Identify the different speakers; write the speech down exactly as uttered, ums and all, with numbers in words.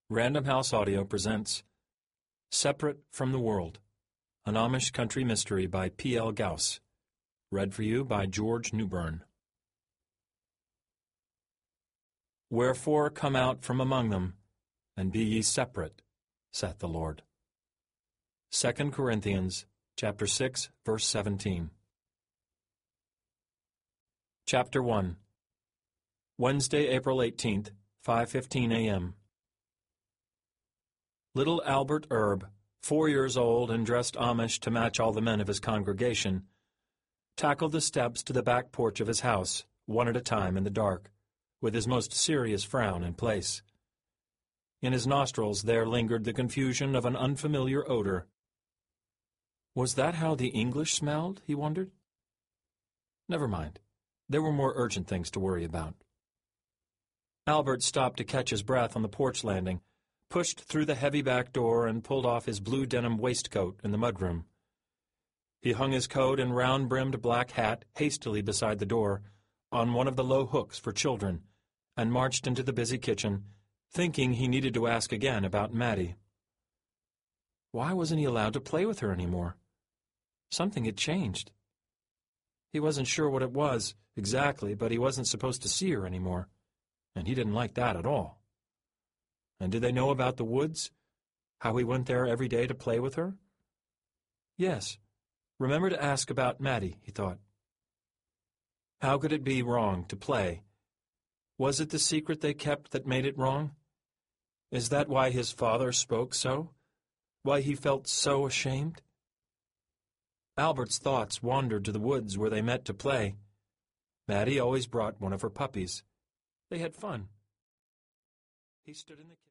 Speaker 1: Random House Audio presents Separate from the World, an Amish Country Mystery by P L Gauss. Read for you by George Newbern. Wherefore come out from among them, and be ye separate, saith the Lord. Second Corinthians chapter six, verse seventeen. Chapter one. Wednesday, April eighteenth, five fifteen a m Little Albert Erb, four years old and dressed Amish to match all the men of his congregation, tackled the steps to the back porch of his house, one at a time in the dark, with his most serious frown in place. In his nostrils there lingered the confusion of an unfamiliar odor. Was that how the English smelled, he wondered? Never mind. There were more urgent things to worry about. Albert stopped to catch his breath on the porch landing, pushed through the heavy back door, and pulled off his blue denim waistcoat in the mudroom. He hung his coat and round-brimmed black hat hastily beside the door, on one of the low hooks for children, and marched into the busy kitchen, thinking he needed to ask again about Mattie. Why wasn't he allowed to play with her anymore? Something had changed. He wasn't sure what it was, exactly, but he wasn't supposed to see her anymore, and he didn't like that at all. And did they know about the woods? How he went there every day to play with her? Yes. Remember to ask about Mattie, he thought. How could it be wrong to play? Was it the secret they kept that made it wrong? Is that why his father spoke so? Why he felt so ashamed? Albert's thoughts wandered to the woods where they met to play. Mattie always brought one of her puppies. They had fun. He stood in the